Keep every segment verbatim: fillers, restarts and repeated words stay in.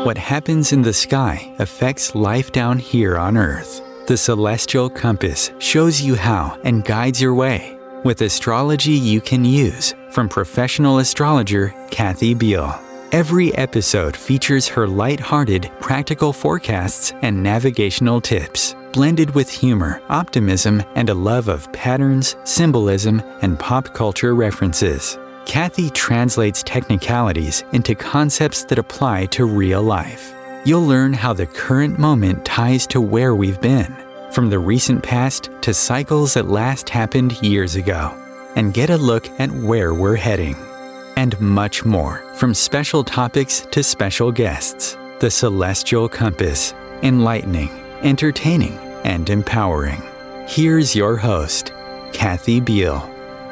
What happens in the sky affects life down here on Earth. The Celestial Compass shows you how and guides your way with astrology you can use from professional astrologer Kathy Beal. Every episode features her light-hearted, practical forecasts and navigational tips, blended with humor, optimism, and a love of patterns, symbolism, and pop culture references. Kathy translates technicalities into concepts that apply to real life. You'll learn how the current moment ties to where we've been, from the recent past to cycles that last happened years ago, and get a look at where we're heading. And much more, from special topics to special guests. The Celestial Compass, enlightening, entertaining, and empowering. Here's your host, Kathy Beal.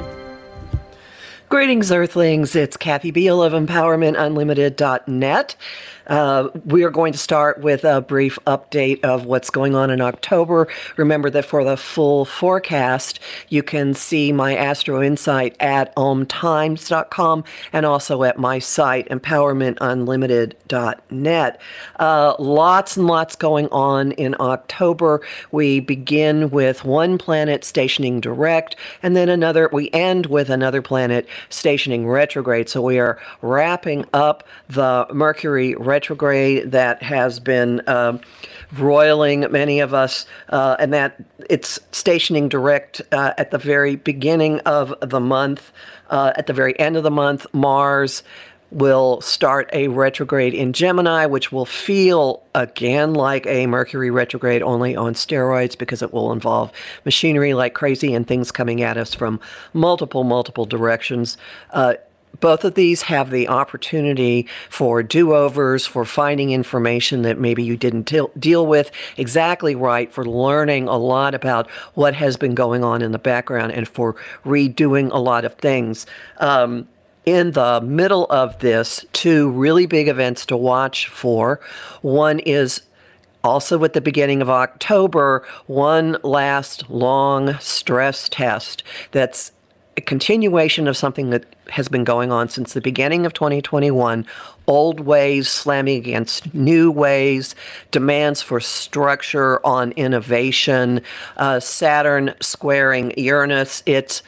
Greetings, Earthlings. It's Kathy Beal of Empowerment Unlimited dot net. Uh, we are going to start with a brief update of what's going on in October. Remember that for the full forecast, you can see my Astro Insight at om times dot com and also at my site, Empowerment Unlimited dot net. Uh, lots and lots going on in October. We begin with one planet stationing direct, and then another, we end with another planet stationing retrograde. So we are wrapping up the Mercury retrograde that has been uh, roiling many of us, uh, and that it's stationing direct uh, at the very beginning of the month. Uh, at the very end of the month, Mars will start a retrograde in Gemini, which will feel again like a Mercury retrograde, only on steroids, because it will involve machinery like crazy and things coming at us from multiple, multiple directions. Uh, Both of these have the opportunity for do-overs, for finding information that maybe you didn't deal, deal with exactly right, for learning a lot about what has been going on in the background, and for redoing a lot of things. Um, in the middle of this, two really big events to watch for. One is also at the beginning of October, one last long stress test that's a continuation of something that has been going on since the beginning of twenty twenty-one, old ways slamming against new ways, demands for structure on innovation, uh, Saturn squaring Uranus. It's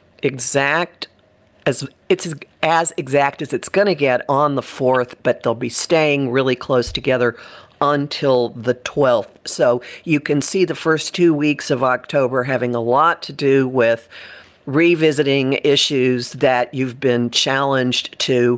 exact as it's as, as exact as it's going to get on the fourth, but they'll be staying really close together until the twelfth. So you can see the first two weeks of October having a lot to do with revisiting issues that you've been challenged to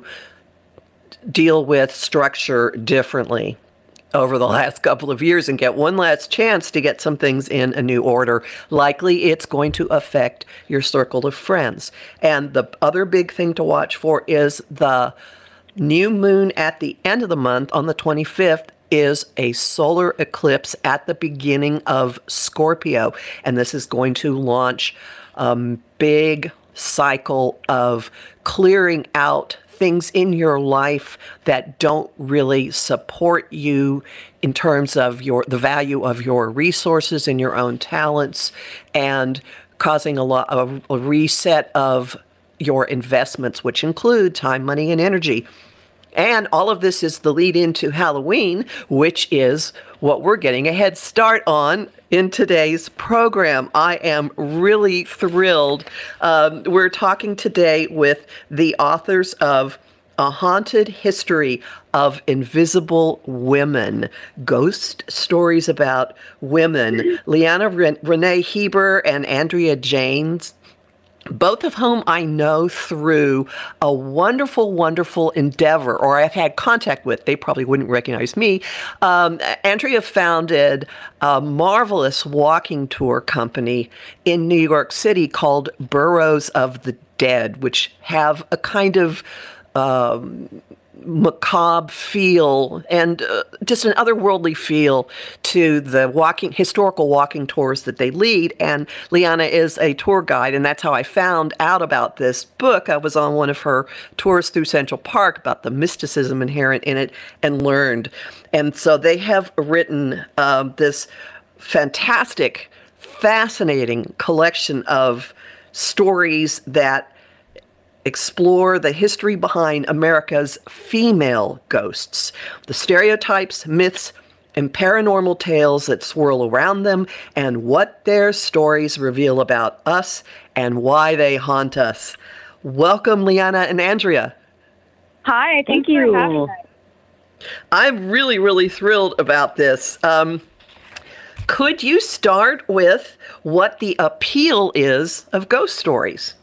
deal with structure differently over the last couple of years, and get one last chance to get some things in a new order. Likely it's going to affect your circle of friends. And the other big thing to watch for is the new moon at the end of the month on the twenty-fifth is a solar eclipse at the beginning of Scorpio. And this is going to launch a big cycle of clearing out things in your life that don't really support you in terms of your the value of your resources and your own talents, and causing a lot of a reset of your investments, which include time, money, and energy. And all of this is the lead into Halloween, which is what we're getting a head start on in today's program. I am really thrilled. Um, we're talking today with the authors of A Haunted History of Invisible Women, Ghost Stories About Women. Liana Renee Heber and Andrea Janes, both of whom I know through a wonderful, wonderful endeavor, or I've had contact with. They probably wouldn't recognize me. Um, Andrea founded a marvelous walking tour company in New York City called Burrows of the Dead, which have a kind of um, macabre feel and uh, just an otherworldly feel to the walking historical walking tours that they lead. And Liana is a tour guide, and that's how I found out about this book. I was on one of her tours through Central Park about the mysticism inherent in it and learned. And so they have written um, this fantastic, fascinating collection of stories that explore the history behind America's female ghosts, the stereotypes, myths, and paranormal tales that swirl around them, and what their stories reveal about us and why they haunt us. Welcome, Liana and Andrea. Hi, Thank thank you. you. For having us. I'm really, really thrilled about this. Um, could you start with what the appeal is of ghost stories?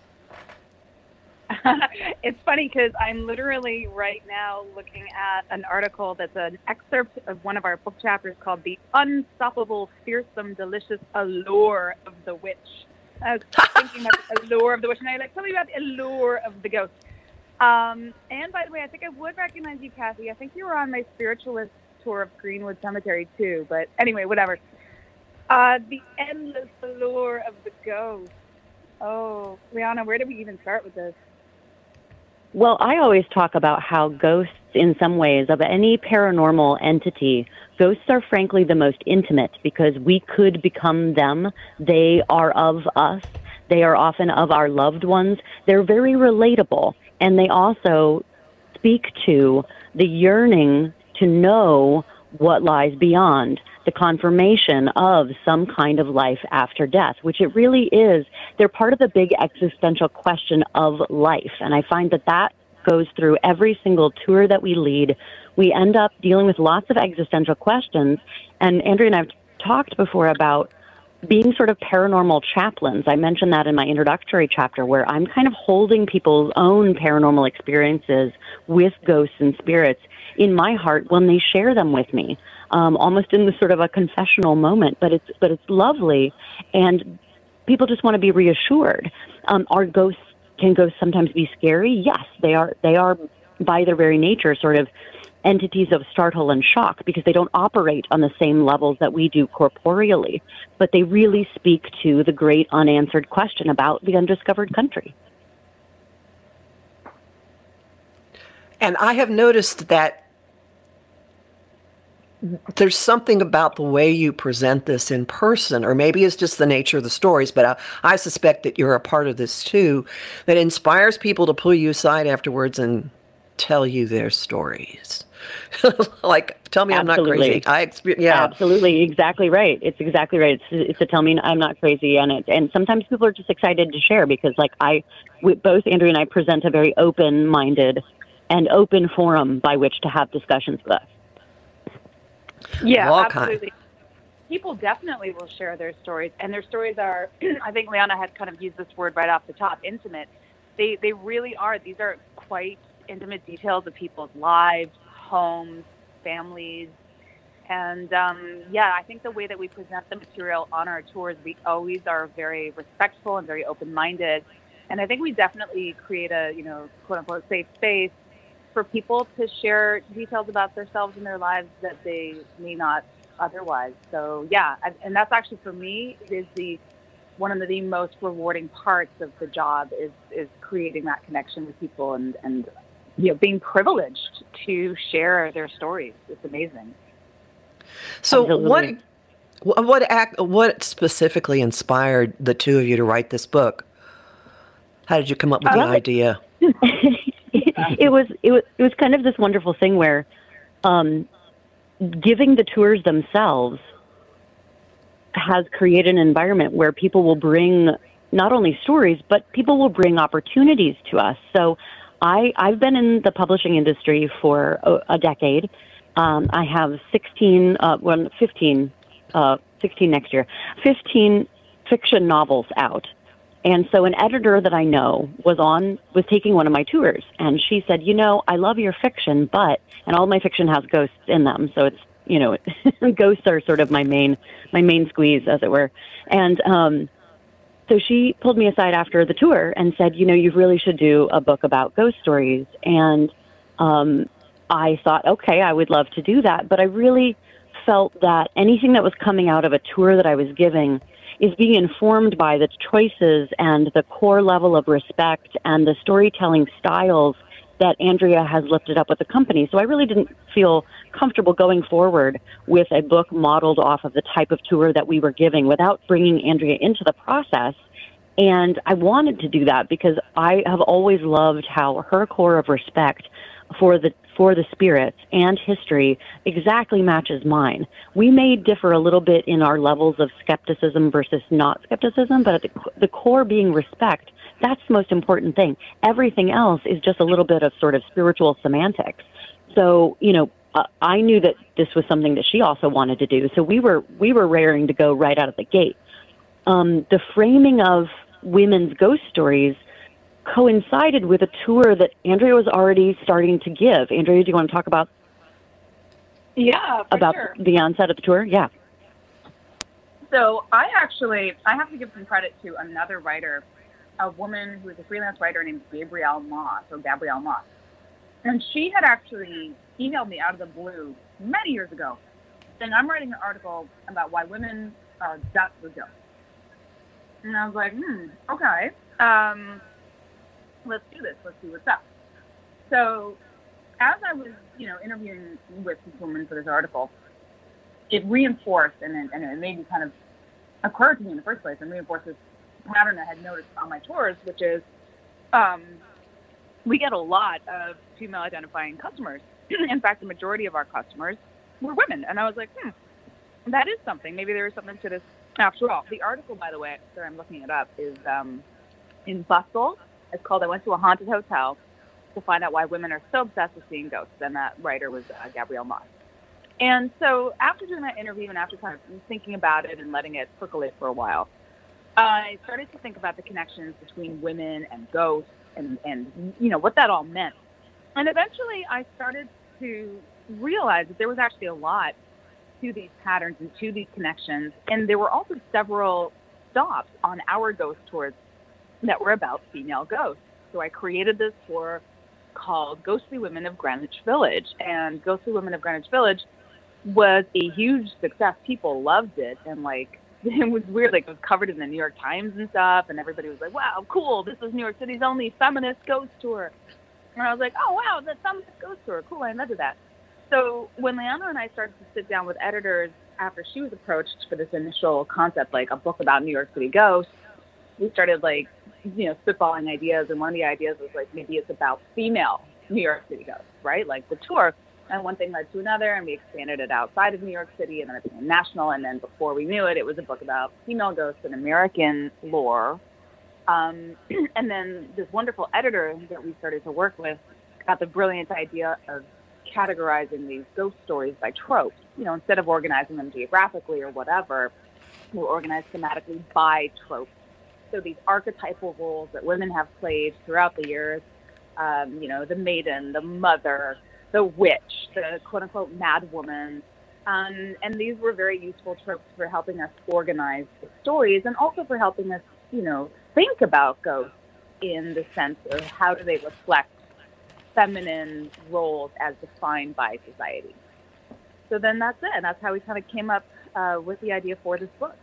It's funny because I'm literally right now looking at an article that's an excerpt of one of our book chapters called The Unstoppable, Fearsome, Delicious Allure of the Witch. I was thinking about the allure of the witch, and I like, tell me about the allure of the ghost. Um, and by the way, I think I would recognize you, Kathy. I think you were on my spiritualist tour of Greenwood Cemetery too, but anyway, whatever. Uh, the endless allure of the ghost. Oh, Liana, where do we even start with this? Well, I always talk about how ghosts, in some ways, of any paranormal entity, ghosts are frankly the most intimate because we could become them. They are of us. They are often of our loved ones. They're very relatable, and they also speak to the yearning to know what lies beyond, the confirmation of some kind of life after death, which it really is. They're part of the big existential question of life. And I find that that goes through every single tour that we lead. We end up dealing with lots of existential questions. And Andrea and I have talked before about being sort of paranormal chaplains. I mentioned that in my introductory chapter, where I'm kind of holding people's own paranormal experiences with ghosts and spirits in my heart when they share them with me, um, almost in the sort of a confessional moment. But it's but it's lovely, and people just want to be reassured. Um, are ghosts can ghosts sometimes be scary? Yes, they are. They are by their very nature sort of entities of startle and shock because they don't operate on the same levels that we do corporeally, but they really speak to the great unanswered question about the undiscovered country. And I have noticed that there's something about the way you present this in person, or maybe it's just the nature of the stories, but I, I suspect that you're a part of this too, that inspires people to pull you aside afterwards and tell you their stories. Like, tell me Absolutely. I'm not crazy. I experience, yeah. Absolutely, exactly right. It's exactly right. It's, it's a tell me I'm not crazy, and it, and sometimes people are just excited to share because, like, I, we, both Andrea and I present a very open-minded and open forum by which to have discussions with us. Yeah, All absolutely. Kind. People definitely will share their stories, and their stories are, I think Liana had kind of used this word right off the top, intimate. They they really are. These are quite intimate details of people's lives, homes, families. And um, yeah, I think the way that we present the material on our tours, we always are very respectful and very open-minded. And I think we definitely create a, you know, quote unquote safe space for people to share details about themselves and their lives that they may not otherwise. So yeah, and that's actually for me is the one of the most rewarding parts of the job is is creating that connection with people and and you know being privileged to share their stories. It's amazing. So Absolutely. what what act what specifically inspired the two of you to write this book? How did you come up with the Uh, idea? it was it was it was kind of this wonderful thing where um, giving the tours themselves has created an environment where people will bring not only stories, but people will bring opportunities to us. So I, I've been in the publishing industry for a, a decade. Um, I have sixteen, uh, well, fifteen, uh, sixteen next year, fifteen fiction novels out. And so an editor that I know was on, was taking one of my tours, and she said, you know, I love your fiction, but, and all my fiction has ghosts in them. So it's, you know, ghosts are sort of my main, my main squeeze, as it were. And, um, so she pulled me aside after the tour and said, you know, you really should do a book about ghost stories. And, um, I thought, okay, I would love to do that. But I really felt that anything that was coming out of a tour that I was giving is being informed by the choices and the core level of respect and the storytelling styles that Andrea has lifted up with the company. So I really didn't feel comfortable going forward with a book modeled off of the type of tour that we were giving without bringing Andrea into the process And I wanted to do that because I have always loved how her core of respect for the for the spirits and history exactly matches mine. We may differ a little bit in our levels of skepticism versus not skepticism, but at the, the core being respect, that's the most important thing. Everything else is just a little bit of sort of spiritual semantics. So, you know, uh, I knew that this was something that she also wanted to do. So we were we were raring to go right out of the gate. Um, the framing of women's ghost stories coincided with a tour that Andrea was already starting to give. Andrea, do you want to talk about yeah, about sure. the onset of the tour? Yeah. So I actually, I have to give some credit to another writer, a woman who is a freelance writer named Gabrielle Moss, or Gabrielle Moss. And she had actually emailed me out of the blue many years ago saying, I'm writing an article about why women are obsessed with ghosts. And I was like, hmm, okay. Um, let's do this. Let's see what's up. So as I was, you know, interviewing with this woman for this article, it reinforced, and it, and it made me kind of occur to me in the first place, and reinforced this pattern I had noticed on my tours, which is um, we get a lot of female-identifying customers. In fact, the majority of our customers were women. And I was like, hmm, that is something. Maybe there is something to this after all. The article, by the way, sorry, I'm looking it up, is um, in Bustle. It's called I Went to a Haunted Hotel to Find Out Why Women Are So Obsessed with Seeing Ghosts. And that writer was uh, Gabrielle Moss. And so after doing that interview and after kind of thinking about it and letting it percolate for a while, I started to think about the connections between women and ghosts and, and you know, what that all meant. And eventually I started to realize that there was actually a lot to these patterns and to these connections. And there were also several stops on our ghost tours that were about female ghosts. So I created this tour called Ghostly Women of Greenwich Village. And Ghostly Women of Greenwich Village was a huge success. People loved it. And like, it was weird. Like, it was covered in the New York Times and stuff. And everybody was like, wow, cool. This is New York City's only feminist ghost tour. And I was like, oh, wow, the feminist ghost tour. Cool. I invented that. So when Leanna and I started to sit down with editors after she was approached for this initial concept, like a book about New York City ghosts, we started like, you know, spitballing ideas. And one of the ideas was like, maybe it's about female New York City ghosts, right? Like the tour. And one thing led to another, and we expanded it outside of New York City, and then it became national. And then before we knew it, it was a book about female ghosts and American lore. Um, and then this wonderful editor that we started to work with got the brilliant idea of categorizing these ghost stories by tropes. You know, instead of organizing them geographically or whatever, we're organized thematically by tropes. So these archetypal roles that women have played throughout the years, um, you know, the maiden, the mother, the witch, the quote-unquote mad woman. Um, and these were very useful tropes for helping us organize the stories and also for helping us, you know, think about ghosts in the sense of how do they reflect feminine roles as defined by society. So then that's it. And that's how we kind of came up uh, with the idea for this book.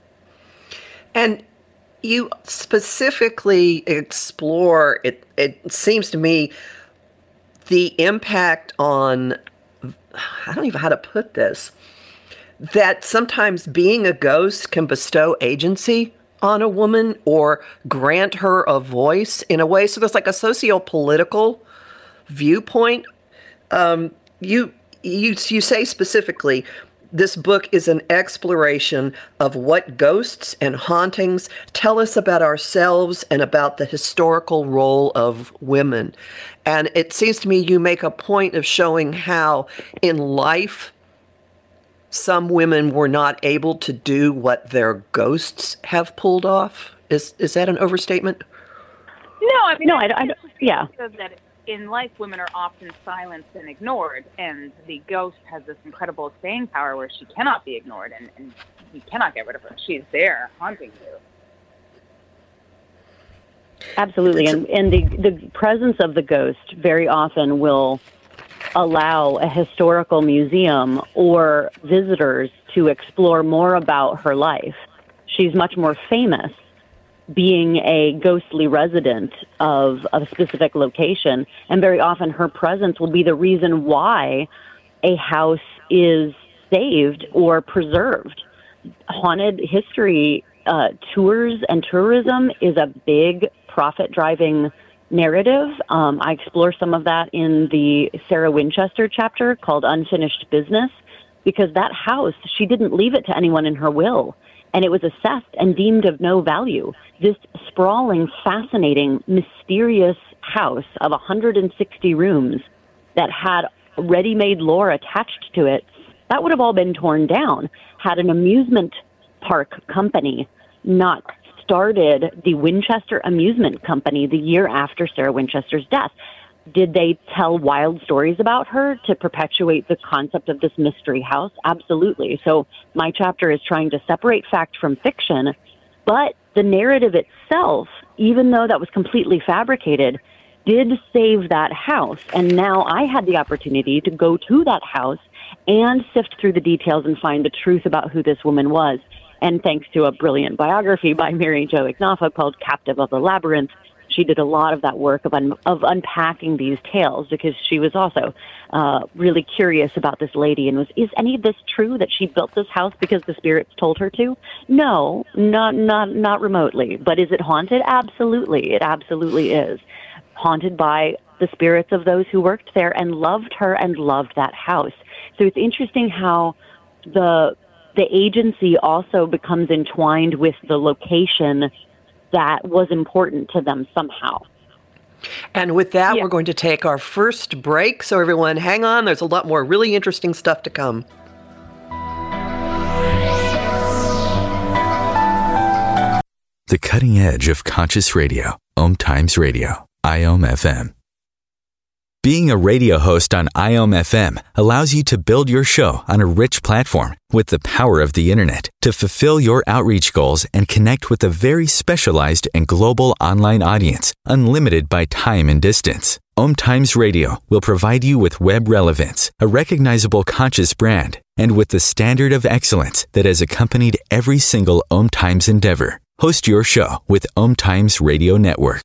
And you specifically explore, it, it seems to me, the impact on, I don't even know how to put this, that sometimes being a ghost can bestow agency on a woman or grant her a voice in a way. So there's like a socio-political viewpoint. Um, you, you, you say specifically, this book is an exploration of what ghosts and hauntings tell us about ourselves and about the historical role of women. And it seems to me you make a point of showing how in life some women were not able to do what their ghosts have pulled off. Is is that an overstatement? No, I mean, no, I, I, I yeah. That in life, women are often silenced and ignored, and the ghost has this incredible staying power where she cannot be ignored, and, and you cannot get rid of her. She's there haunting you. Absolutely. And, and the, the presence of the ghost very often will allow a historical museum or visitors to explore more about her life. She's much more famous being a ghostly resident of, of a specific location. And very often her presence will be the reason why a house is saved or preserved. Haunted history uh, tours and tourism is a big profit-driving narrative. Um, I explore some of that in the Sarah Winchester chapter called Unfinished Business, because that house, she didn't leave it to anyone in her will, and it was assessed and deemed of no value. This sprawling, fascinating, mysterious house of one hundred sixty rooms that had ready-made lore attached to it, that would have all been torn down had an amusement park company not started the Winchester Amusement Company the year after Sarah Winchester's death. Did they tell wild stories about her to perpetuate the concept of this mystery house? Absolutely. So my chapter is trying to separate fact from fiction, but the narrative itself, even though that was completely fabricated, did save that house. And now I had the opportunity to go to that house and sift through the details and find the truth about who this woman was. And thanks to a brilliant biography by Mary Jo Ignafa called Captive of the Labyrinth, she did a lot of that work of, un- of unpacking these tales, because she was also uh, really curious about this lady and was, is any of this true, that she built this house because the spirits told her to? No, not, not, not remotely. But is it haunted? Absolutely. It absolutely is. Haunted by the spirits of those who worked there and loved her and loved that house. So it's interesting how the the agency also becomes entwined with the location that was important to them somehow. And with that, Yeah. we're going to take our first break. So everyone, hang on. There's a lot more really interesting stuff to come. The cutting edge of conscious radio. Om Times Radio. I O M F M. Being a radio host on I O M F M allows you to build your show on a rich platform with the power of the internet to fulfill your outreach goals and connect with a very specialized and global online audience, unlimited by time and distance. Om Times Radio will provide you with web relevance, a recognizable conscious brand, and with the standard of excellence that has accompanied every single Om Times endeavor. Host your show with Om Times Radio Network.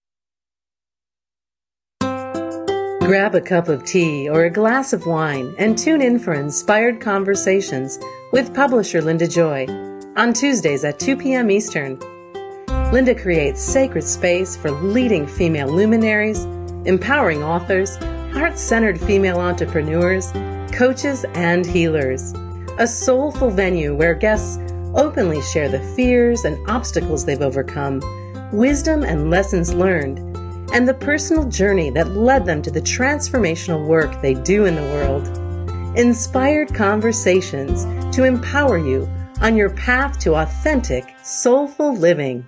Grab a cup of tea or a glass of wine and tune in for Inspired Conversations with publisher Linda Joy on Tuesdays at two p.m. Eastern. Linda creates sacred space for leading female luminaries, empowering authors, heart-centered female entrepreneurs, coaches, and healers. A soulful venue where guests openly share the fears and obstacles they've overcome, wisdom and lessons learned, and the personal journey that led them to the transformational work they do in the world. Inspired Conversations to empower you on your path to authentic, soulful living.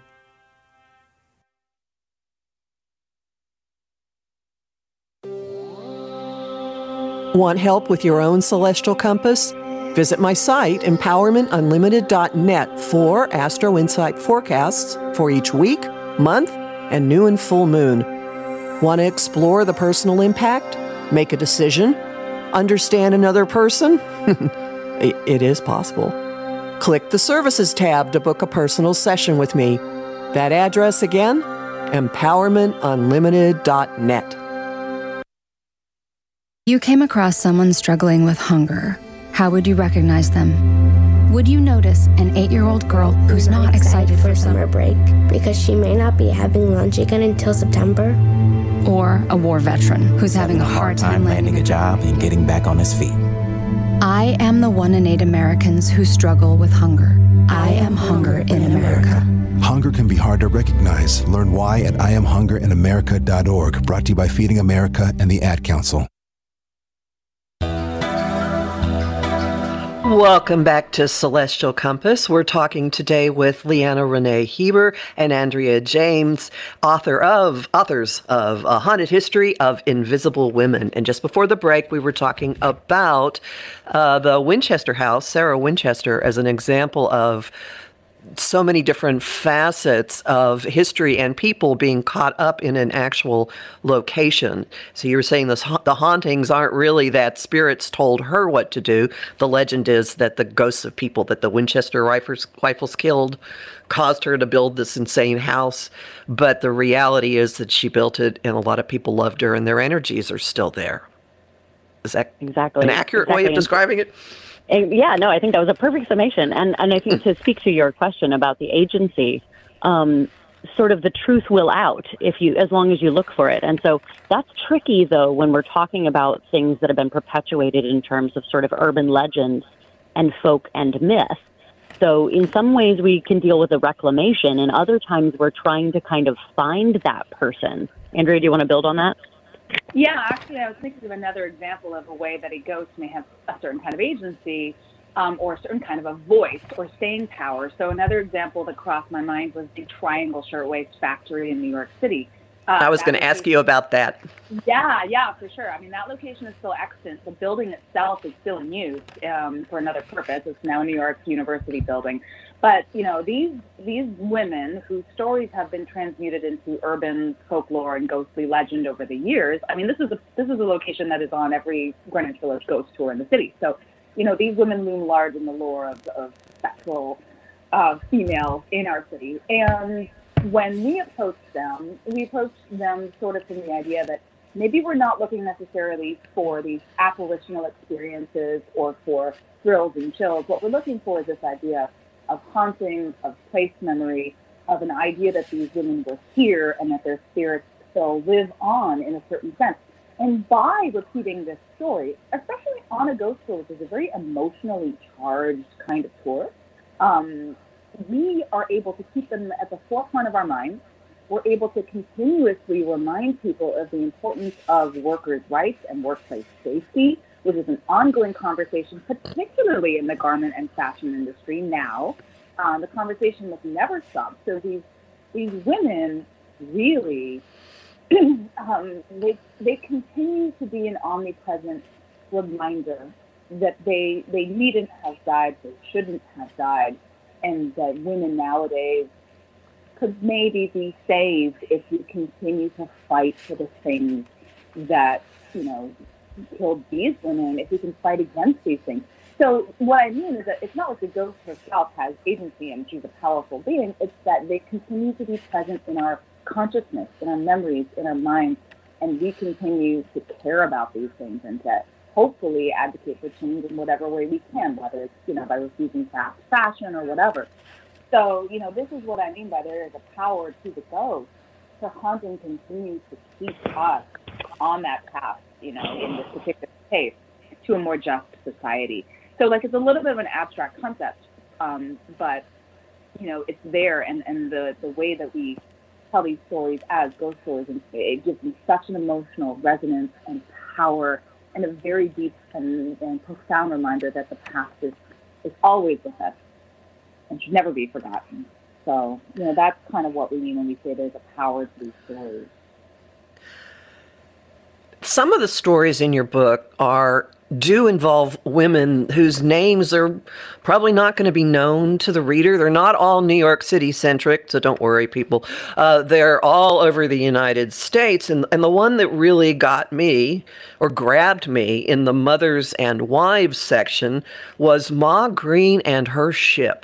Want help with your own celestial compass? Visit my site, empowerment unlimited dot net, for Astro Insight forecasts for each week, month, and new and full moon. Want to explore the personal impact? Make a decision? Understand another person? It is possible. Click the Services tab to book a personal session with me. That address again, empowerment unlimited dot net. You came across someone struggling with hunger. How would you recognize them? Would you notice an eight-year-old girl who's not excited for summer break because she may not be having lunch again until September? Or a war veteran who's having a hard time landing a job and getting back on his feet? I am the one in eight Americans who struggle with hunger. I am hunger in America. Hunger can be hard to recognize. Learn why at I am hunger in America dot org. Brought to you by Feeding America and the Ad Council. Welcome back to Celestial Compass. We're talking today with Leanna Renee Heber and Andrea James, author of authors of A Haunted History of Invisible Women. And just before the break, we were talking about uh, the Winchester House, Sarah Winchester, as an example of so many different facets of history and people being caught up in an actual location. So you were saying this, the hauntings aren't really that spirits told her what to do. The legend is that the ghosts of people that the Winchester rifles, rifles killed caused her to build this insane house. But the reality is that she built it and a lot of people loved her and their energies are still there. Is that exactly an accurate exactly. way of describing it? And yeah, no, I think that was a perfect summation. And and I think to speak to your question about the agency, um, sort of the truth will out if you, as long as you look for it. And so that's tricky, though, when we're talking about things that have been perpetuated in terms of sort of urban legends and folk and myth. So in some ways we can deal with the reclamation, and other times we're trying to kind of find that person. Andrea, do you want to build on that? Yeah, actually, I was thinking of another example of a way that a ghost may have a certain kind of agency um, or a certain kind of a voice or staying power. So another example that crossed my mind was the Triangle Shirtwaist Factory in New York City. Uh, I was going to ask you about that. Yeah, yeah, for sure. I mean, that location is still extant. The building itself is still in use um, for another purpose. It's now New York's University building. But, you know, these these women whose stories have been transmuted into urban folklore and ghostly legend over the years. I mean, this is a this is a location that is on every Greenwich Village ghost tour in the city. So, you know, these women loom large in the lore of, of spectral uh, female in our city. And when we approached them, we approached them sort of from the idea that maybe we're not looking necessarily for these apparitional experiences or for thrills and chills. What we're looking for is this idea of haunting, of place memory, of an idea that these women were here and that their spirits still live on in a certain sense. And by repeating this story, especially on a ghost tour, which is a very emotionally charged kind of tour, um, we are able to keep them at the forefront of our minds. We're able to continuously remind people of the importance of workers' rights and workplace safety, which is an ongoing conversation, particularly in the garment and fashion industry now. Uh, the conversation will never stop. So these these women really, um, they they continue to be an omnipresent reminder that they they needn't have died, they shouldn't have died, and that women nowadays could maybe be saved if we continue to fight for the things that, you know, killed these women, if we can fight against these things. So what I mean is that it's not like the ghost herself has agency and she's a powerful being. It's that they continue to be present in our consciousness, in our memories, in our minds, and we continue to care about these things and to hopefully advocate for change in whatever way we can, whether it's, you know, by refusing fast fashion or whatever. So, you know, this is what I mean by there is a power to the ghost to haunt and continue to keep us on that path, you know, in this particular case, to a more just society. So, like, it's a little bit of an abstract concept, um, but, you know, it's there, and, and the, the way that we tell these stories as ghost stories, and it gives them such an emotional resonance and power and a very deep and, and profound reminder that the past is, is always with us and should never be forgotten. So, you know, that's kind of what we mean when we say there's a power to these stories. Some of the stories in your book are do involve women whose names are probably not going to be known to the reader. They're not all New York City centric, so don't worry, people. Uh, they're all over the United States. And, and the one that really got me or grabbed me in the mothers and wives section was Ma Green and her ship.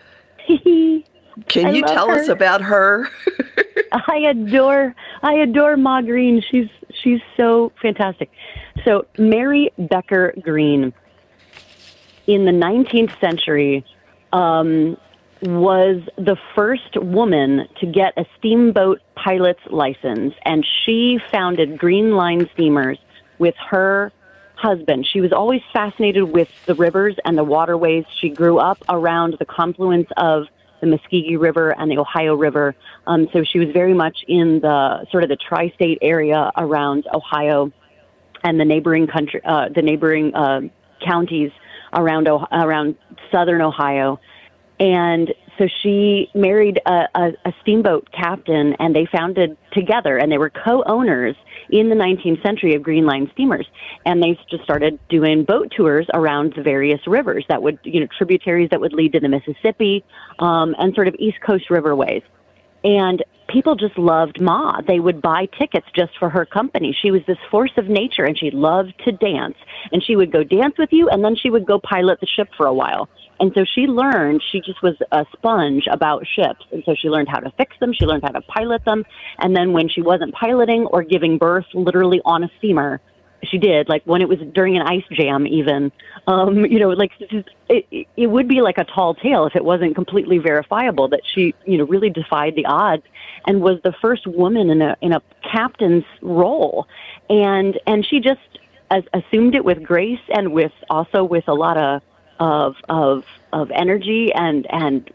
Can I you tell her. us about her? I adore, I adore Ma Green. She's she's so fantastic. So Mary Becker Green, in the nineteenth century, um, was the first woman to get a steamboat pilot's license, and she founded Green Line Steamers with her husband. She was always fascinated with the rivers and the waterways. She grew up around the confluence of the Muskogee River and the Ohio River. Um, so she was very much in the sort of the tri-state area around Ohio and the neighboring country, uh, the neighboring uh, counties around around southern Ohio. And so she married a, a, a steamboat captain, and they founded together, and they were co-owners in the nineteenth century of Green Line Steamers. And they just started doing boat tours around the various rivers that would, you know, tributaries that would lead to the Mississippi, um, and sort of East Coast riverways. And people just loved Ma. They would buy tickets just for her company. She was this force of nature, and she loved to dance. And she would go dance with you, and then she would go pilot the ship for a while. And so she learned, she just was a sponge about ships. And so she learned how to fix them. She learned how to pilot them. And then when she wasn't piloting or giving birth literally on a steamer, she did, like when it was during an ice jam even. Um, you know, like it, it would be like a tall tale if it wasn't completely verifiable that she, you know, really defied the odds and was the first woman in a in a captain's role. And and she just as, assumed it with grace and with also with a lot of of of, of energy and and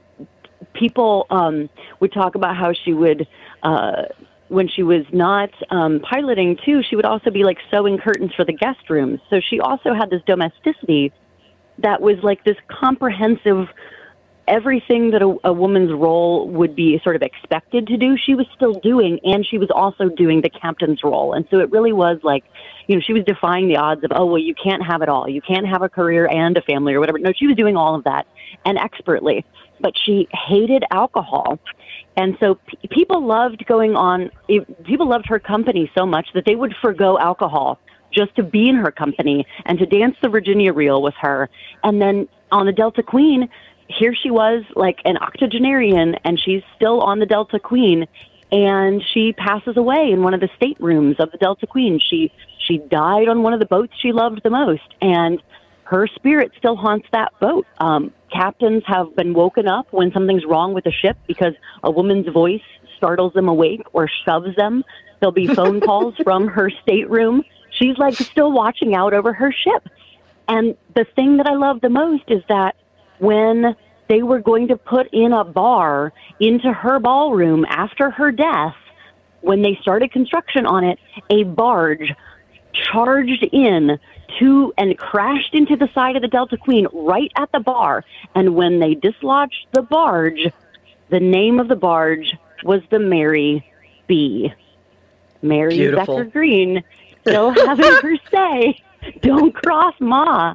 people um, would talk about how she would, uh, when she was not um, piloting too, she would also be like sewing curtains for the guest rooms. So she also had this domesticity that was like this comprehensive, everything that a, a woman's role would be sort of expected to do, she was still doing, and she was also doing the captain's role. And so it really was like, you know, she was defying the odds of, oh, well, you can't have it all. You can't have a career and a family or whatever. No, she was doing all of that and expertly. But she hated alcohol. And so p- people loved going on, people loved her company so much that they would forgo alcohol just to be in her company and to dance the Virginia Reel with her. And then on the Delta Queen, here she was like an octogenarian, and she's still on the Delta Queen, and she passes away in one of the staterooms of the Delta Queen. She she died on one of the boats she loved the most, and her spirit still haunts that boat. Um, captains have been woken up when something's wrong with the ship because a woman's voice startles them awake or shoves them. There'll be phone calls from her stateroom. She's like still watching out over her ship. And the thing that I love the most is that when they were going to put in a bar into her ballroom after her death, when they started construction on it, a barge charged in to and crashed into the side of the Delta Queen right at the bar. And when they dislodged the barge, the name of the barge was the Mary B. Mary Beautiful. Becker Green, still having her say, "Don't cross Ma."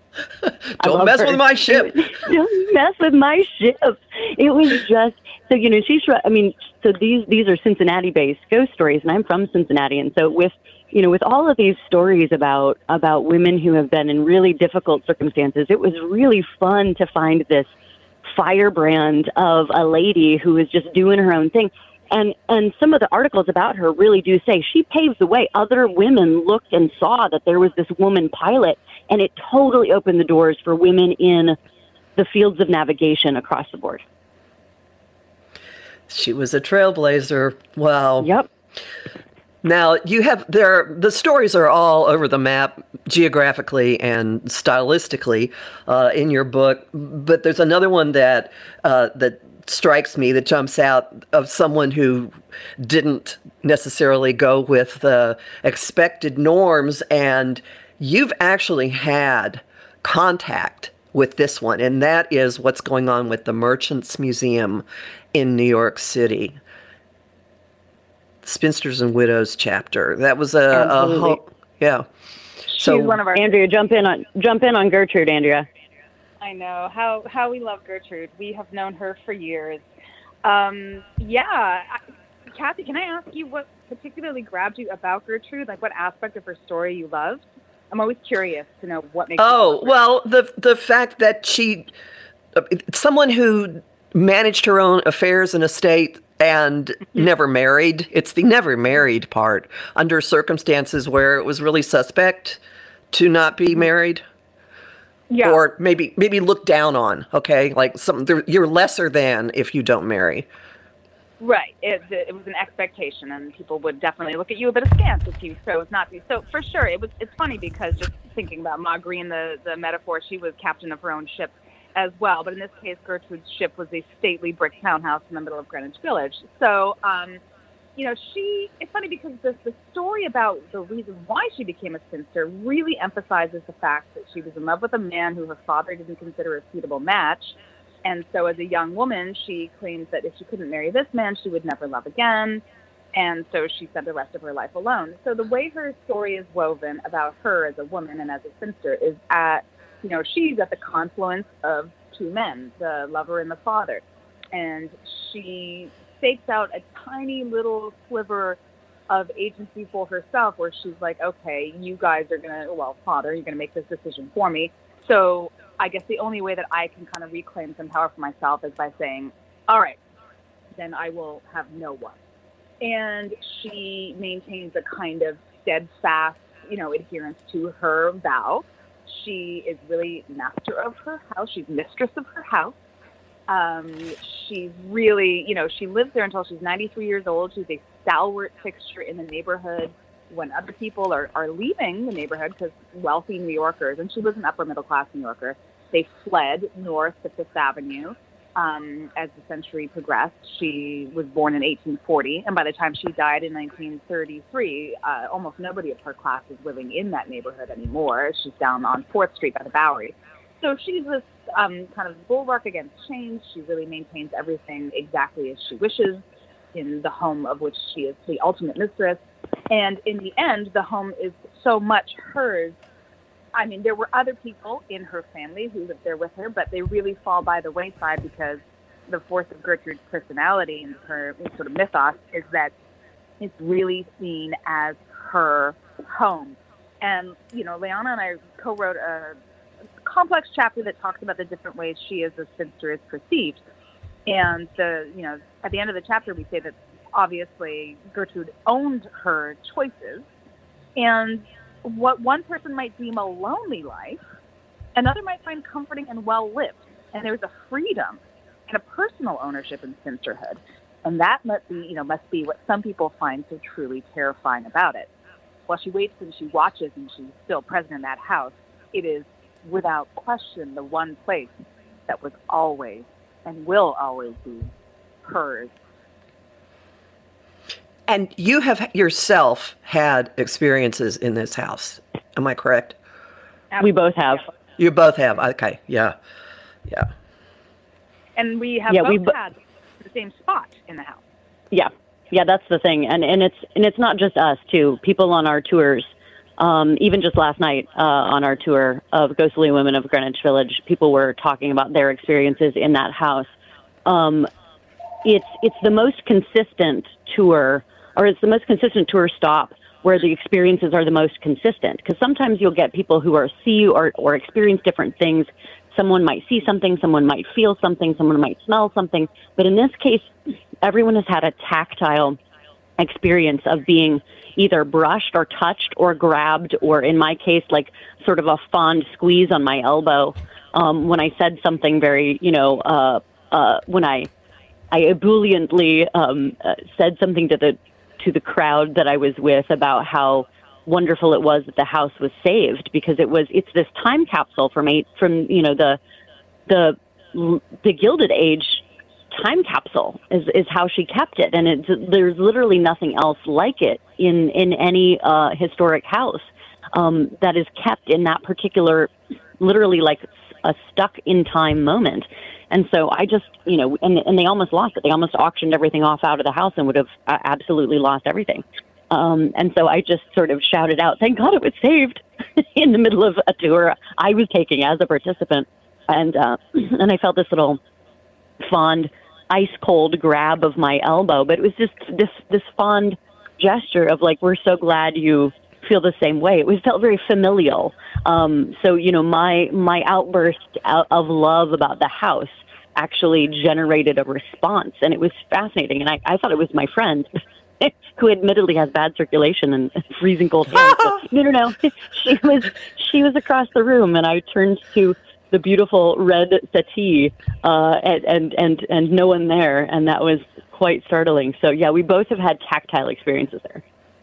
Don't mess her. with my ship. Was, Don't mess with my ship. It was just so you know. She's. I mean, so these these are Cincinnati-based ghost stories, and I'm from Cincinnati, and so with you know with all of these stories about about women who have been in really difficult circumstances, it was really fun to find this firebrand of a lady who was just doing her own thing. And and some of the articles about her really do say she paved the way. Other women looked and saw that there was this woman pilot, and it totally opened the doors for women in the fields of navigation across the board. She was a trailblazer. Wow. Yep. Now, you have there. The stories are all over the map geographically and stylistically uh, in your book, but there's another one that uh, that strikes me that jumps out of someone who didn't necessarily go with the expected norms, and you've actually had contact with this one, and that is what's going on with the Merchants Museum in New York City. Spinsters and Widows chapter. That was a, a whole, yeah. So She's one of our Andrea, jump in on jump in on Gertrude, Andrea. I know how how we love Gertrude. We have known her for years. Um, yeah, I, Kathy, can I ask you what particularly grabbed you about Gertrude? Like, what aspect of her story you loved? I'm always curious to know what makes. Oh well, the the fact that she, someone who managed her own affairs and estate and mm-hmm. never married. It's the never married part under circumstances where it was really suspect to not be married. Yeah. Or maybe maybe look down on, okay? Like some, you're lesser than if you don't marry. Right. It, it was an expectation, and people would definitely look at you a bit askance if you chose not to. So for sure, it was. It's funny because just thinking about Ma Green, the, the metaphor, she was captain of her own ship as well. But in this case, Gertrude's ship was a stately brick townhouse in the middle of Greenwich Village. So, um, you know, she, it's funny because the, the story about the reason why she became a spinster really emphasizes the fact that she was in love with a man who her father didn't consider a suitable match. And so as a young woman, she claims that if she couldn't marry this man, she would never love again. And so she spent the rest of her life alone. So the way her story is woven about her as a woman and as a spinster is at, you know, she's at the confluence of two men, the lover and the father. And she stakes out a tiny little sliver of agency for herself where she's like, okay, you guys are going to, well, father, you're going to make this decision for me. So I guess the only way that I can kind of reclaim some power for myself is by saying, all right, then I will have no one. And she maintains a kind of steadfast you know, adherence to her vow. She is really master of her house. She's mistress of her house. Um, she's really, you know, she lives there until she's ninety-three years old. She's a stalwart fixture in the neighborhood when other people are, are leaving the neighborhood, because wealthy New Yorkers, and she was an upper middle class New Yorker, they fled north to Fifth Avenue. Um, as the century progressed, she was born in eighteen forty, and by the time she died in nineteen thirty-three, uh, almost nobody of her class is living in that neighborhood anymore. She's down on fourth Street by the Bowery. So she's this um, kind of bulwark against change. She really maintains everything exactly as she wishes in the home of which she is the ultimate mistress. And in the end, the home is so much hers. I mean, there were other people in her family who lived there with her, but they really fall by the wayside because the force of Gertrude's personality and her sort of mythos is that it's really seen as her home. And, you know, Liana and I co-wrote a complex chapter that talks about the different ways she as a spinster is perceived. And the, you know, at the end of the chapter, we say that obviously Gertrude owned her choices, and what one person might deem a lonely life, another might find comforting and well lived. And there's a freedom and a personal ownership in spinsterhood, and that must be, you know, must be what some people find so truly terrifying about it. While she waits and she watches and she's still present in that house, it is without question the one place that was always and will always be hers. And you have yourself had experiences in this house. Am I correct? We both have. You both have. Okay. Yeah. Yeah. And we have yeah, both we bo- had the same spot in the house. Yeah. Yeah, that's the thing. And and it's and it's not just us too. People on our tours, um, even just last night uh, on our tour of Ghostly Women of Greenwich Village, people were talking about their experiences in that house. Um, it's it's the most consistent tour, or it's the most consistent tour stop where the experiences are the most consistent. Because sometimes you'll get people who are see or, or experience different things. Someone might see something, someone might feel something, someone might smell something. But in this case, everyone has had a tactile experience of being either brushed or touched or grabbed, or in my case, like sort of a fond squeeze on my elbow. Um, when I said something very, you know, uh, uh, when I, I ebulliently um, uh, said something to the to the crowd that I was with about how wonderful it was that the house was saved, because it was it's this time capsule from eight from you know the the the Gilded Age time capsule is is how she kept it, and it's, there's literally nothing else like it in in any uh, historic house um, that is kept in that particular, literally like a stuck in time moment. And so I just, you know, and, and they almost lost it. They almost auctioned everything off out of the house and would have uh, absolutely lost everything. Um, and so I just sort of shouted out, thank God it was saved, in the middle of a tour I was taking as a participant. And, uh, and I felt this little fond, ice cold grab of my elbow, but it was just this, this fond gesture of like, we're so glad you feel the same way. It was felt very familial. Um, so, you know, my, my outburst of love about the house actually generated a response, and it was fascinating. And I, I thought it was my friend who admittedly has bad circulation and freezing cold hands. But no, no, no. She was, she was across the room, and I turned to the beautiful red settee, uh, and, and, and, and no one there. And that was quite startling. So yeah, we both have had tactile experiences there.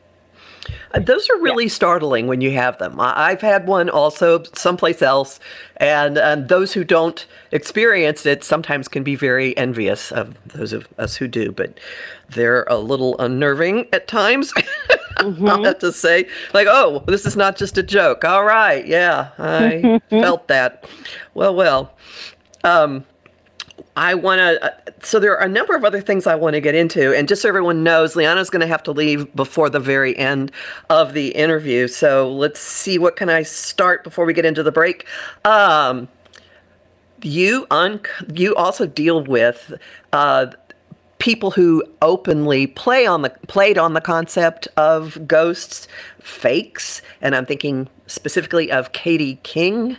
Those are really yeah. startling when you have them. I've had one also someplace else, and, and those who don't experience it sometimes can be very envious of those of us who do, but they're a little unnerving at times. Mm-hmm. I'll have to say, like, oh, this is not just a joke. All right, yeah, I felt that. Well, well. Um, I want to, uh, so there are a number of other things I want to get into. And just so everyone knows, Liana's going to have to leave before the very end of the interview. So let's see, what can I start before we get into the break? Um, you, un- you also deal with uh, people who openly play on the played on the concept of ghosts, fakes. And I'm thinking specifically of Katie King.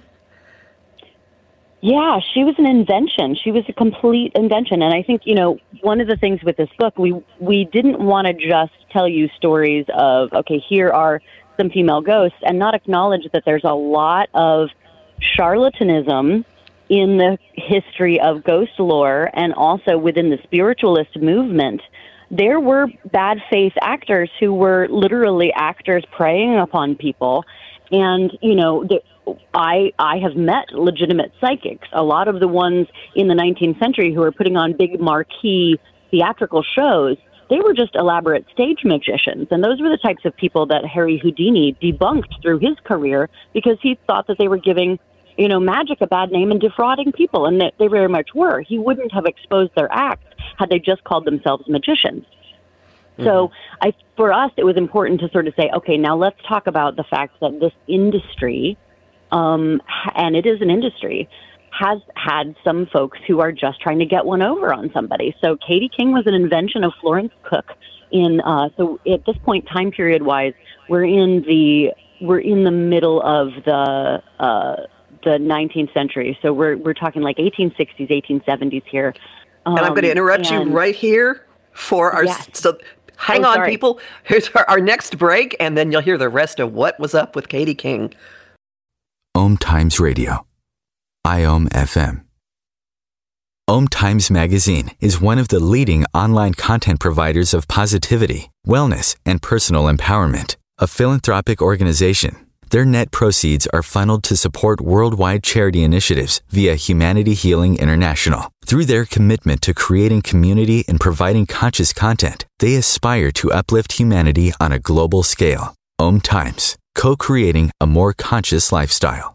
Yeah, she was an invention. She was a complete invention. And I think, you know, one of the things with this book, we we didn't want to just tell you stories of, okay, here are some female ghosts and not acknowledge that there's a lot of charlatanism in the history of ghost lore and also within the spiritualist movement. There were bad faith actors who were literally actors preying upon people. And, you know, the, I I have met legitimate psychics. A lot of the ones in the nineteenth century who were putting on big marquee theatrical shows, they were just elaborate stage magicians. And those were the types of people that Harry Houdini debunked through his career because he thought that they were giving, you know, magic a bad name and defrauding people. And they, they very much were. He wouldn't have exposed their acts had they just called themselves magicians. Mm-hmm. So I, for us, it was important to sort of say, okay, now let's talk about the fact that this industry, um, and it is an industry, has had some folks who are just trying to get one over on somebody. So Katie King was an invention of Florence Cook. In uh, so at this point, time period wise, we're in the we're in the middle of the uh, the nineteenth century. So we're we're talking like eighteen sixties, eighteen seventies here. Um, and I'm going to interrupt you right here for our. Yes. So hang oh, on, sorry. people. Here's our, our next break, and then you'll hear the rest of what was up with Katie King. Om Times Radio. I O M F M. Om Times Magazine is one of the leading online content providers of positivity, wellness, and personal empowerment. A philanthropic organization, their net proceeds are funneled to support worldwide charity initiatives via Humanity Healing International. Through their commitment to creating community and providing conscious content, they aspire to uplift humanity on a global scale. Om Times, co-creating a more conscious lifestyle.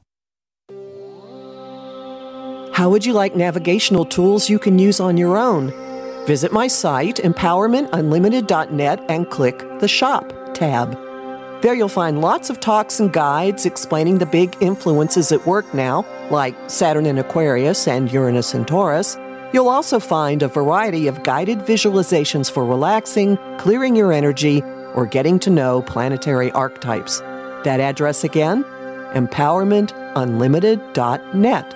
How would you like navigational tools you can use on your own? Visit my site, empowerment unlimited dot net, and click the Shop tab. There you'll find lots of talks and guides explaining the big influences at work now, like Saturn in Aquarius and Uranus in Taurus. You'll also find a variety of guided visualizations for relaxing, clearing your energy, or getting to know planetary archetypes. That address again, empowerment unlimited dot net.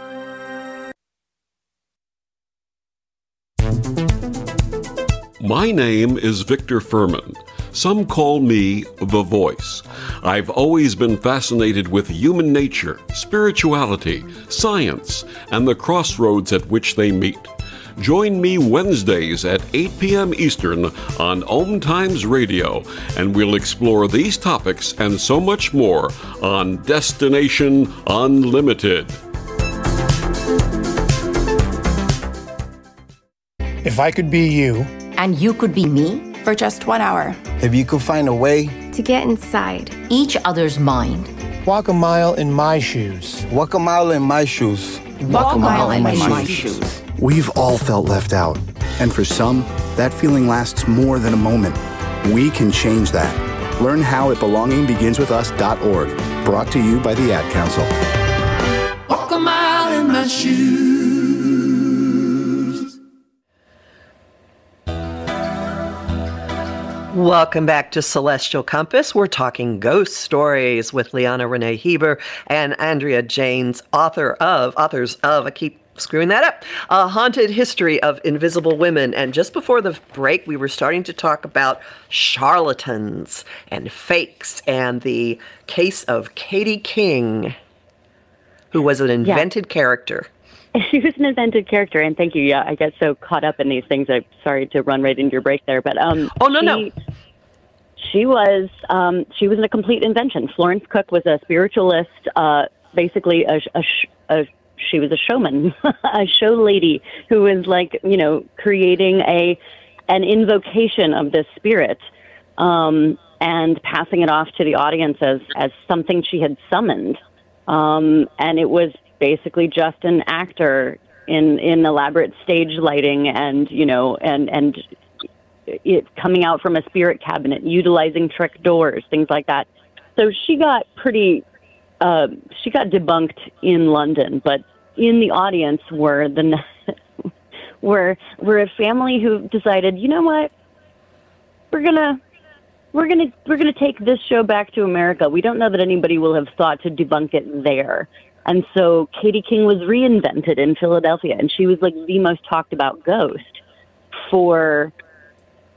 My name is Victor Furman. Some call me The Voice. I've always been fascinated with human nature, spirituality, science, and the crossroads at which they meet. Join me Wednesdays at eight p.m. Eastern on Om Times Radio, and we'll explore these topics and so much more on Destination Unlimited. If I could be you, and you could be me for just one hour. If you could find a way to get inside each other's mind. Walk a mile in my shoes. Walk a mile in my shoes. Walk, Walk a mile, mile in my, in my shoes. shoes. We've all felt left out. And for some, that feeling lasts more than a moment. We can change that. Learn how at belonging begins with us dot org. Brought to you by the Ad Council. Walk a mile in my shoes. Welcome back to Celestial Compass. We're talking ghost stories with Liana Renee Heber and Andrea Janes, author of, authors of, I keep screwing that up, A Haunted History of Invisible Women. And just before the break, we were starting to talk about charlatans and fakes and the case of Katie King, who was an invented yeah. character. She was an invented character, and thank you. Yeah, I get so caught up in these things. I'm sorry to run right into your break there, but um, oh no, she, no, she was um, she was a complete invention. Florence Cook was a spiritualist, uh, basically a, a, a she was a showman, a show lady who was like you know creating a an invocation of this spirit um, and passing it off to the audience as as something she had summoned, um, and it was basically just an actor in, in elaborate stage lighting and, you know, and, and it coming out from a spirit cabinet, utilizing trick doors, things like that. So she got pretty, uh, she got debunked in London, but in the audience were the, were, were a family who decided, you know what, we're gonna, we're gonna, we're gonna take this show back to America. We don't know that anybody will have thought to debunk it there. And so Katie King was reinvented in Philadelphia, and she was like the most talked about ghost for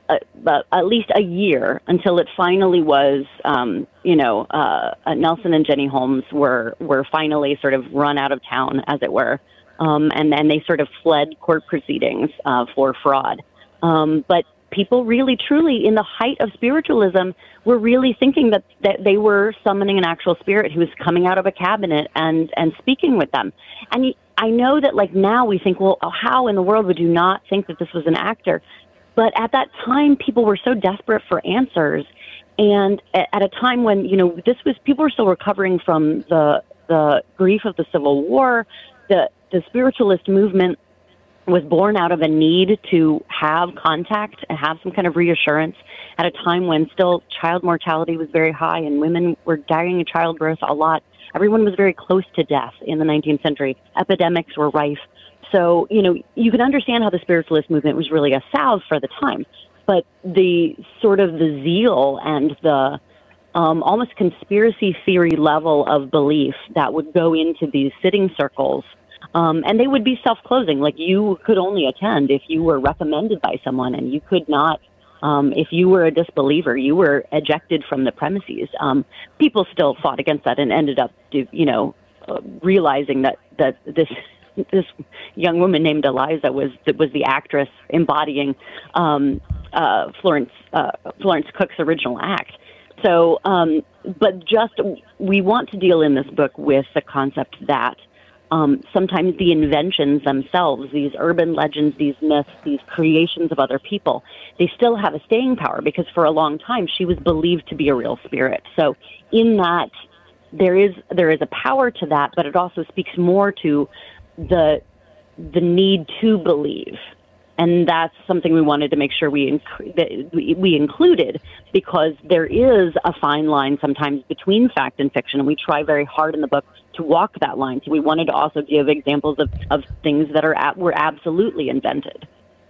uh, uh, at least a year until it finally was, um, you know, uh, uh, Nelson and Jenny Holmes were were finally sort of run out of town, as it were, um, and then they sort of fled court proceedings uh, for fraud. Um, but people really, truly, in the height of spiritualism, were really thinking that, that they were summoning an actual spirit who was coming out of a cabinet and, and speaking with them. And I know that, like, now we think, well, how in the world would you not think that this was an actor? But at that time, people were so desperate for answers. And at a time when, you know, this was, people were still recovering from the the grief of the Civil War, the, the spiritualist movement was born out of a need to have contact and have some kind of reassurance at a time when still child mortality was very high and women were dying in childbirth a lot. Everyone was very close to death in the nineteenth century. Epidemics were rife. So, you know, you can understand how the spiritualist movement was really a salve for the time. But the sort of the zeal and the um, almost conspiracy theory level of belief that would go into these sitting circles, Um, and they would be self-closing. Like, you could only attend if you were recommended by someone, and you could not, um, if you were a disbeliever, you were ejected from the premises. Um, people still fought against that and ended up, you know, uh, realizing that, that this this young woman named Eliza was was the actress embodying um, uh, Florence uh, Florence Cook's original act. So, um, but just we want to deal in this book with the concept that Um, sometimes the inventions themselves, these urban legends, these myths, these creations of other people, they still have a staying power because for a long time she was believed to be a real spirit. So in that, there is there is a power to that, but it also speaks more to the the need to believe. And that's something we wanted to make sure we inc- that we, we included, because there is a fine line sometimes between fact and fiction, and we try very hard in the book to walk that line. So we wanted to also give examples of, of things that are at, were absolutely invented.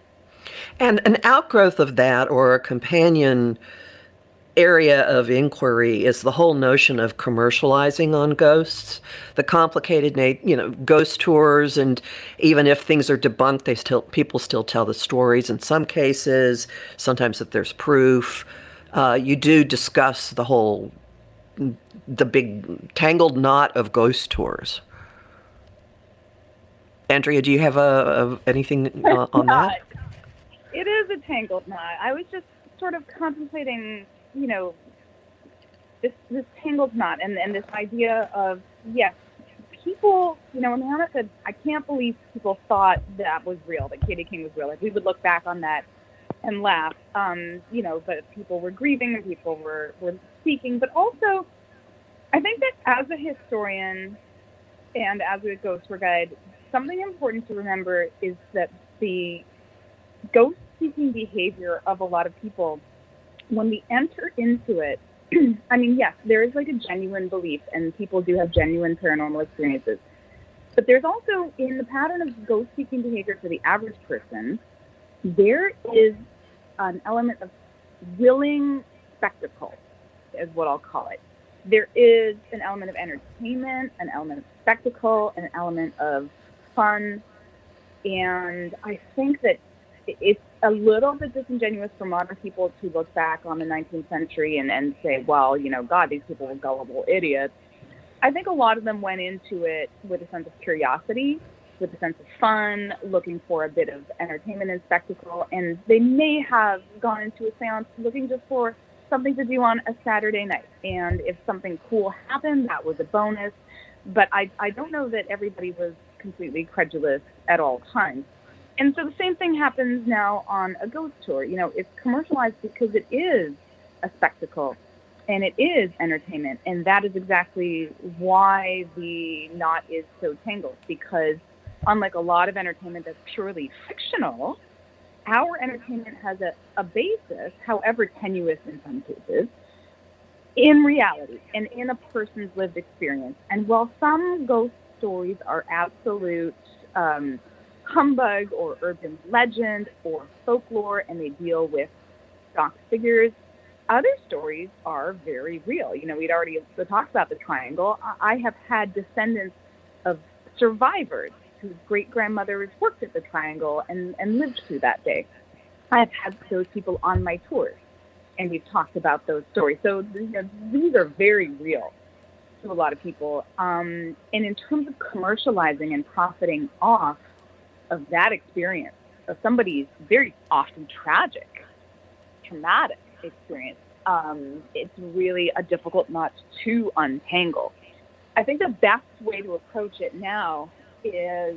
And an outgrowth of that, or a companion area of inquiry, is the whole notion of commercializing on ghosts, the complicated, you know, ghost tours, and even if things are debunked, they still people still tell the stories. In some cases, sometimes if there's proof, uh, you do discuss the whole, the big tangled knot of ghost tours. Andrea, do you have a, a anything uh, on that? It is a tangled knot. I was just sort of contemplating, you know, this this tangled knot and, and this idea of, yes, people, you know, when Hannah said, I can't believe people thought that was real, that Katie King was real. Like, we would look back on that and laugh, um, you know, but people were grieving and people were, were speaking. But also, I think that as a historian and as a ghost tour guide, something important to remember is that the ghost-seeking behavior of a lot of people, when we enter into it, I mean, yes, there is like a genuine belief, and people do have genuine paranormal experiences. But there's also, in the pattern of ghost-seeking behavior for the average person, there is an element of willing spectacle, is what I'll call it. There is an element of entertainment, an element of spectacle, an element of fun. And I think that it's a little bit disingenuous for modern people to look back on the nineteenth century and, and say, well, you know, God, these people were gullible idiots. I think a lot of them went into it with a sense of curiosity, with a sense of fun, looking for a bit of entertainment and spectacle. And they may have gone into a seance looking just for something to do on a Saturday night. And if something cool happened, that was a bonus. But I, I don't know that everybody was completely credulous at all times. And so the same thing happens now on a ghost tour. You know, it's commercialized because it is a spectacle and it is entertainment. And that is exactly why the knot is so tangled, because unlike a lot of entertainment that's purely fictional, our entertainment has a, a basis, however tenuous in some cases, in reality and in a person's lived experience. And while some ghost stories are absolute um, humbug or urban legend or folklore, and they deal with stock figures, other stories are very real. You know, we'd already talked about the triangle. I have had descendants of survivors whose great-grandmothers worked at the triangle and, and lived through that day. I've had those people on my tours, and we've talked about those stories. So you know, these are very real to a lot of people. Um, and in terms of commercializing and profiting off of that experience, of somebody's very often tragic, traumatic experience, um, it's really a difficult knot to untangle. I think the best way to approach it now is,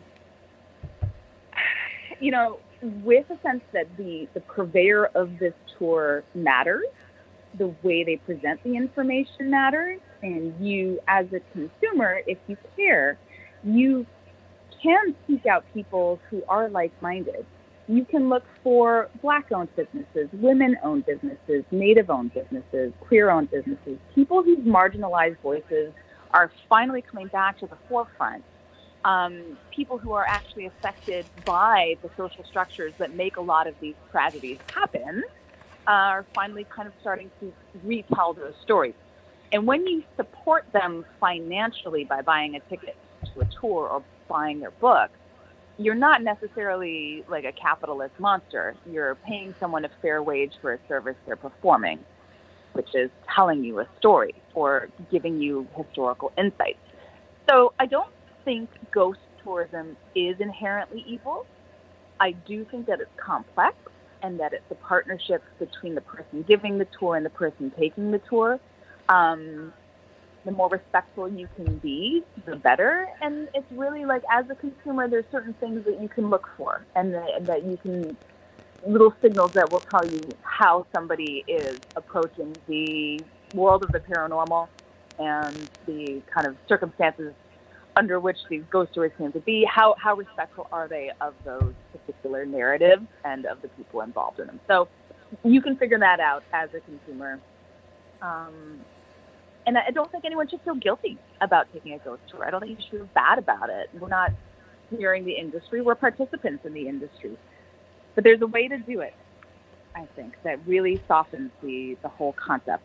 you know, with a sense that the, the purveyor of this tour matters, the way they present the information matters, and you as a consumer, if you care, you can seek out people who are like-minded. You can look for Black-owned businesses, women-owned businesses, Native-owned businesses, queer-owned businesses, people whose marginalized voices are finally coming back to the forefront. Um, people who are actually affected by the social structures that make a lot of these tragedies happen uh, are finally kind of starting to retell those stories. And when you support them financially by buying a ticket to a tour or buying their book, you're not necessarily like a capitalist monster. You're paying someone a fair wage for a service they're performing, which is telling you a story or giving you historical insights. So I don't think ghost tourism is inherently evil. I do think that it's complex and that it's a partnership between the person giving the tour and the person taking the tour. Um, the more respectful you can be, the better. And it's really like, as a consumer, there's certain things that you can look for and that, that you can, little signals that will tell you how somebody is approaching the world of the paranormal and the kind of circumstances under which these ghost stories seem to be. How how respectful are they of those particular narratives and of the people involved in them? So you can figure that out as a consumer. Um, and I don't think anyone should feel guilty about taking a ghost tour. I don't think you should feel bad about it. We're not steering the industry. We're participants in the industry. But there's a way to do it, I think, that really softens the, the whole concept.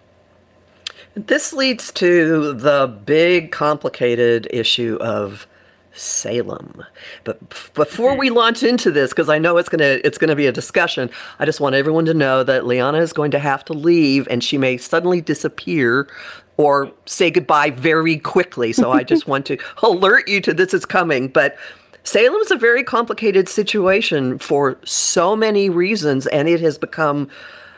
This leads to the big, complicated issue of Salem. But before we launch into this, because I know it's gonna it's gonna be a discussion, I just want everyone to know that Liana is going to have to leave, and she may suddenly disappear or say goodbye very quickly. So I just want to alert you to this is coming. But Salem is a very complicated situation for so many reasons, and it has become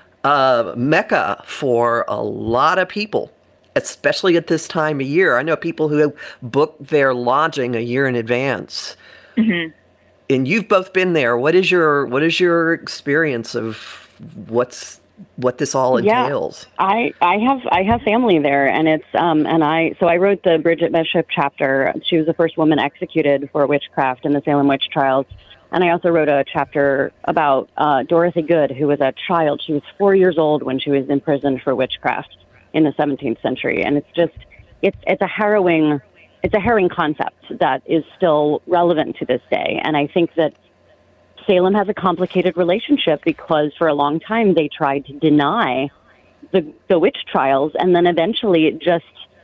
a mecca for a lot of people, especially at this time of year. I know people who have booked their lodging a year in advance. Mm-hmm. And you've both been there. What is your what is your experience of what's what this all entails? Yeah, I, I have I have family there, and it's um and I so I wrote the Bridget Bishop chapter. She was the first woman executed for witchcraft in the Salem witch trials. And I also wrote a chapter about uh, Dorothy Good, who was a child. She was four years old when she was imprisoned for witchcraft in the seventeenth century. And it's just, it's it's a harrowing, it's a harrowing concept that is still relevant to this day. And I think that Salem has a complicated relationship because for a long time they tried to deny the the witch trials, and then eventually it just,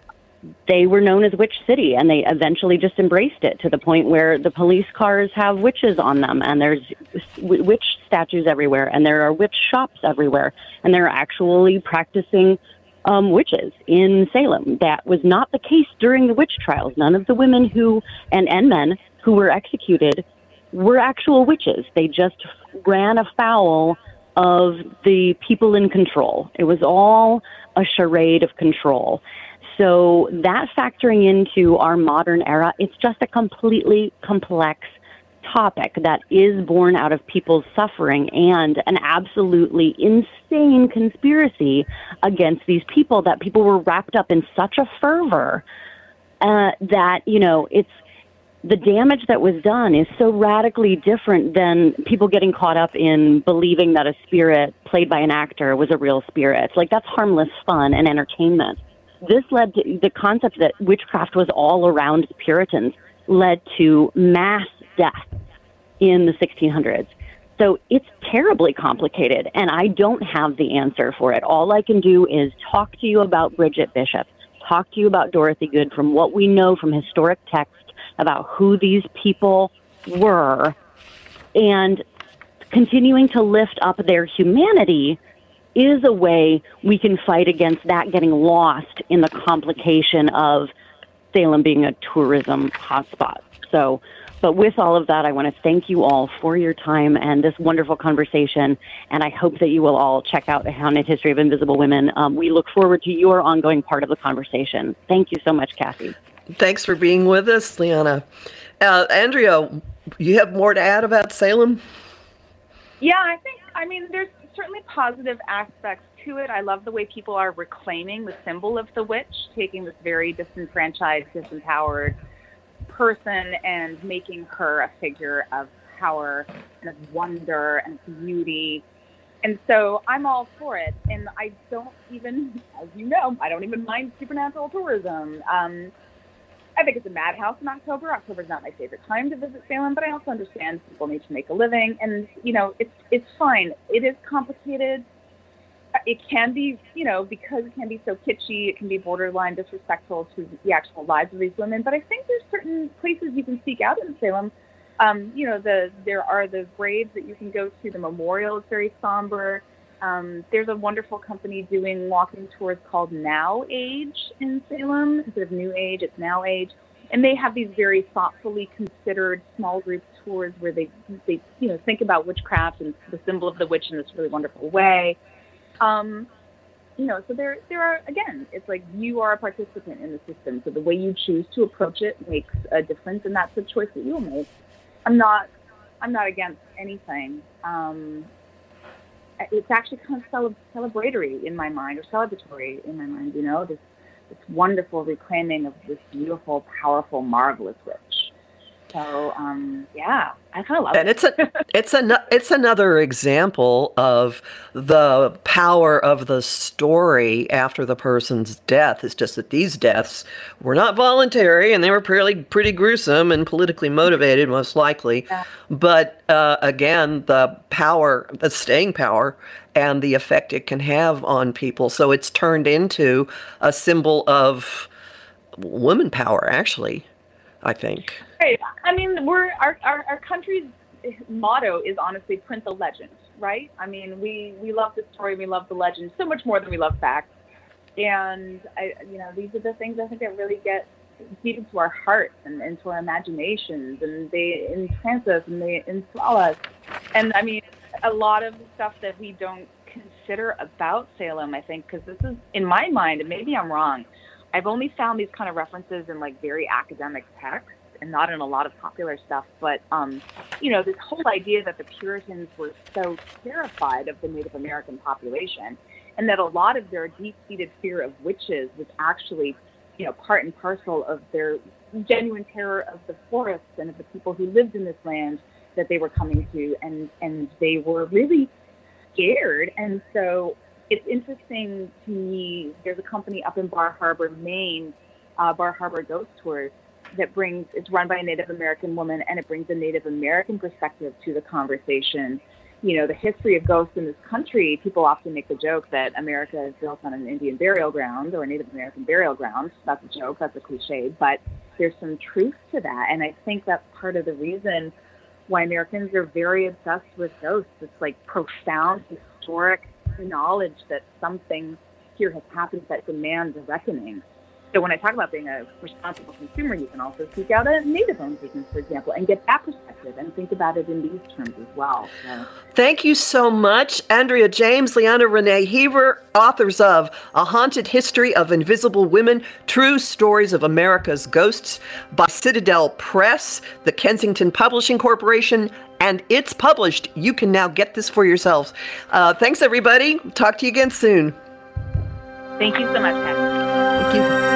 they were known as Witch City, and they eventually just embraced it to the point where the police cars have witches on them, and there's witch statues everywhere, and there are witch shops everywhere, and they're actually practicing um, witches in Salem. That was not the case during the witch trials. None of the women who and, and men who were executed were actual witches. They just ran afoul of the people in control. It was all a charade of control. So that factoring into our modern era, it's just a completely complex topic that is born out of people's suffering and an absolutely insane conspiracy against these people, that people were wrapped up in such a fervor uh, that, you know, it's the damage that was done is so radically different than people getting caught up in believing that a spirit played by an actor was a real spirit. Like, that's harmless fun and entertainment. This led to the concept that witchcraft was all around the Puritans, led to mass death in the sixteen hundreds. So it's terribly complicated, and I don't have the answer for it. All I can do is talk to you about Bridget Bishop, talk to you about Dorothy Good from what we know from historic text about who these people were, and continuing to lift up their humanity is a way we can fight against that getting lost in the complication of Salem being a tourism hotspot. So, but with all of that, I want to thank you all for your time and this wonderful conversation, and I hope that you will all check out A Haunted History of Invisible Women. Um, we look forward to your ongoing part of the conversation. Thank you so much, Kathy. Thanks for being with us, Liana. Uh, Andrea, you have more to add about Salem? Yeah, I think, I mean, there's certainly positive aspects to it. I love the way people are reclaiming the symbol of the witch, taking this very disenfranchised, disempowered person and making her a figure of power and of wonder and beauty. And so I'm all for it. And I don't even, as you know, I don't even mind supernatural tourism. Um, I think it's a madhouse in October. October is not my favorite time to visit Salem, but I also understand people need to make a living. And, you know, it's it's fine. It is complicated. It can be, you know, because it can be so kitschy, it can be borderline disrespectful to the actual lives of these women. But I think there's certain places you can seek out in Salem. Um, you know, the there are the graves that you can go to. The memorial is very somber. Um, there's a wonderful company doing walking tours called Now Age in Salem. Instead of New Age, it's Now Age. And they have these very thoughtfully considered small group tours where they, they you know, think about witchcraft and the symbol of the witch in this really wonderful way. Um, you know, so there, there are, again, it's like you are a participant in the system. So the way you choose to approach it makes a difference, and that's the choice that you'll make. I'm not, I'm not against anything. Um, it's actually kind of cele- celebratory in my mind, or celebratory in my mind, you know, this, this wonderful reclaiming of this beautiful, powerful, marvelous witch. So, um, yeah, I kind of love and it. it's a, it's a, it's another example of the power of the story after the person's death. It's just that these deaths were not voluntary, and they were pretty, pretty gruesome and politically motivated, most likely. Yeah. But uh, again, the power, the staying power, and the effect it can have on people. So it's turned into a symbol of woman power, actually, I think. Right. I mean, we're our, our, our country's motto is honestly print the legend, right? I mean, we, we love the story, we love the legend so much more than we love facts. And I, you know, these are the things I think that really get deep into our hearts and into our imaginations, and they entrance us and they enthrall us. And I mean, a lot of the stuff that we don't consider about Salem, I think, because this is, in my mind, and maybe I'm wrong, I've only found these kind of references in like very academic texts and not in a lot of popular stuff. But, um, you know, this whole idea that the Puritans were so terrified of the Native American population, and that a lot of their deep-seated fear of witches was actually, you know, part and parcel of their genuine terror of the forests and of the people who lived in this land that they were coming to. And, and they were really scared. And so it's interesting to me, there's a company up in Bar Harbor, Maine, uh, Bar Harbor Ghost Tours, that brings, it's run by a Native American woman, and it brings a Native American perspective to the conversation. You know, the history of ghosts in this country, people often make the joke that America is built on an Indian burial ground or a Native American burial ground. That's a joke, that's a cliche, but there's some truth to that. And I think that's part of the reason why Americans are very obsessed with ghosts. It's like profound, historic knowledge that something here has happened that demands a reckoning. So when I talk about being a responsible consumer, you can also seek out a Native-owned business, for example, and get that perspective and think about it in these terms as well. So. Thank you so much, Andrea James, Liana Renee Heaver, authors of A Haunted History of Invisible Women, True Stories of America's Ghosts by Citadel Press, the Kensington Publishing Corporation, and it's published. You can now get this for yourselves. Uh, thanks, everybody. Talk to you again soon. Thank you so much, Kat. Thank you.